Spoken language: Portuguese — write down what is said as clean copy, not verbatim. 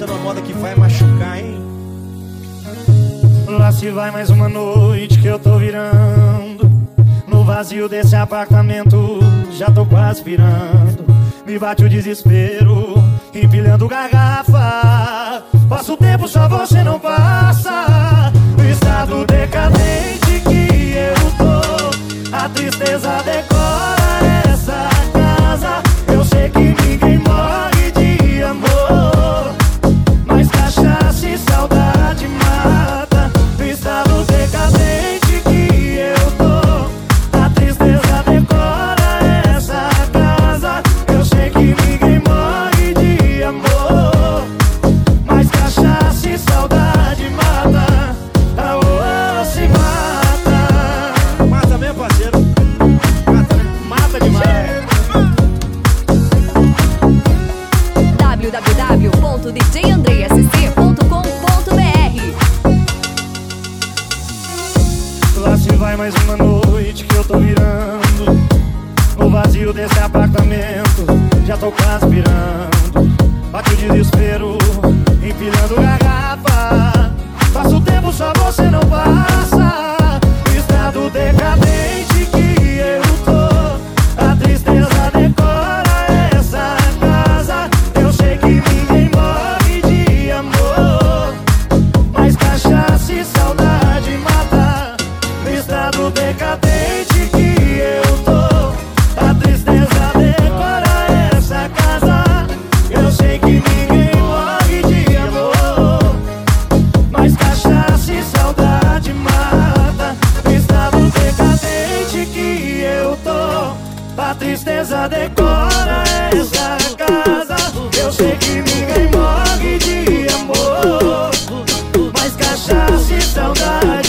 Essa é uma moda que vai machucar, hein? Lá se vai mais uma noite que eu tô virando. No vazio desse apartamento já tô quase pirando. Me bate o desespero, empilhando garrafa. Passa o tempo, só você não passa. No estado decadente que eu tô, a tristeza decora essa casa. Eu sei que ninguém morre de amor, mas cachaça e saudade mata. No estado decadente que eu tô, a tristeza decora essa casa. Eu sei que ninguém morre de amor, mas cachaça e saudade mata. Aô, se mata. Mata mesmo, parceiro. Mata, né? Mata demais. www.djandreiacc.com.br. Lá se vai mais uma noite que eu tô virando. No vazio desse apartamento já tô quase pirando. Bate o desespero, empilhando garrafa. Passa o tempo, só você não passa. No estado decadente que eu tô, a tristeza decora essa casa. Eu sei que ninguém morre de amor, mas cachaça e saudade mata. No estado decadente que eu tô, a tristeza decora essa casa. Eu sei que ninguém morre de amor, mas cachaça e saudade mata. No estado decadente que eu tô, a tristeza decora essa casa. Eu sei que ninguém morre de amor, mas cachaça e saudade